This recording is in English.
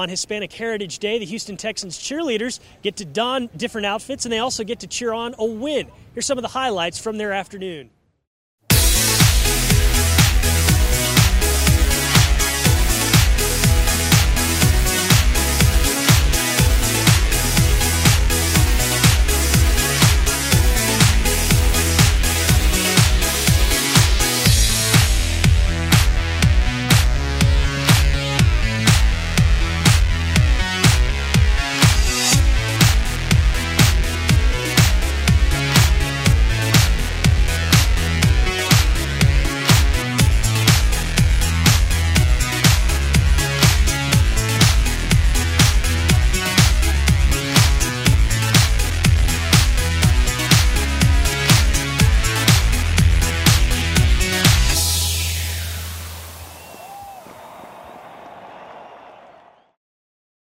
On Hispanic Heritage Day, the Houston Texans cheerleaders get to don different outfits, and they also get to cheer on a win. Here's some of the highlights from their afternoon.